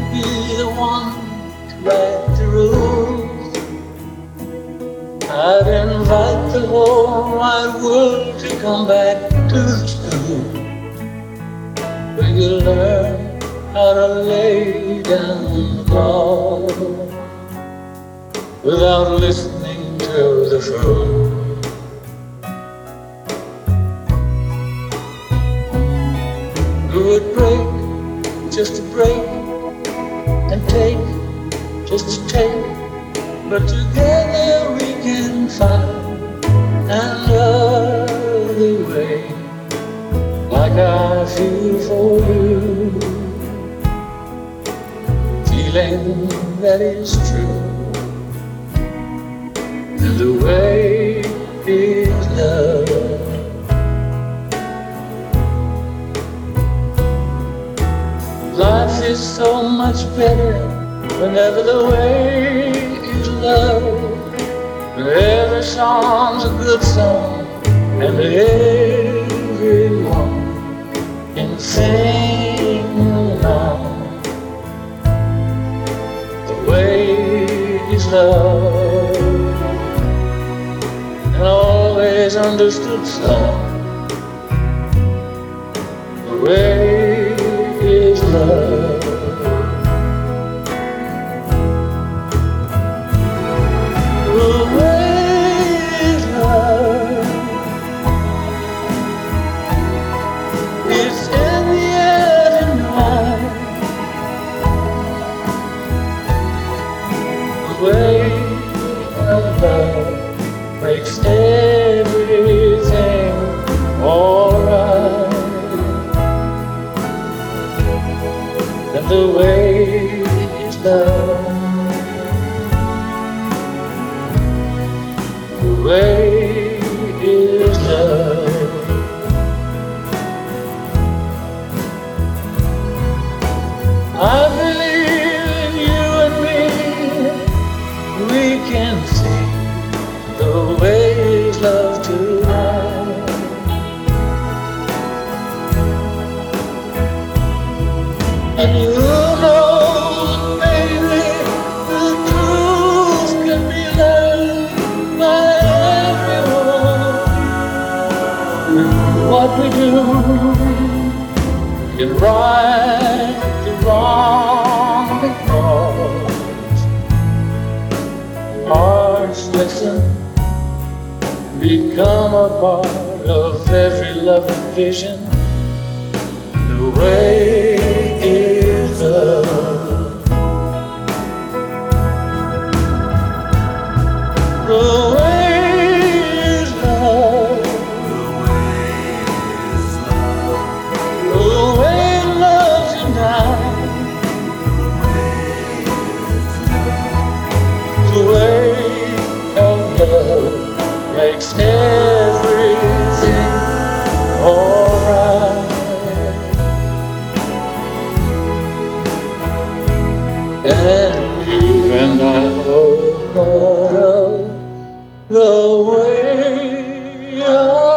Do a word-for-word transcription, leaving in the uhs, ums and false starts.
be the one to write the rules. I'd invite the whole wide world to come back to the school where you learn how to lay down the law without listening to the fool. Who would break just to break and take just to take, but together we can find another way, like I feel for you, feeling that is true, and the way is love. Life is so much better whenever the way is love. Every song's a good song, and everyone can sing along. The way is love, an always understood song. The way is love. The way is love. It's in the air tonight. The way of love makes everything alright. And the way is love. The way is love. I believe in you and me. We can see the way is love tonight. And you know, baby, the truth can be learned by everyone. What we do can right the wrong because hearts listen, become a part of every loving vision. The way is love. The way is love. The way is love. The way love tonight. The way of love makes everything alright. And you and I are part of the way of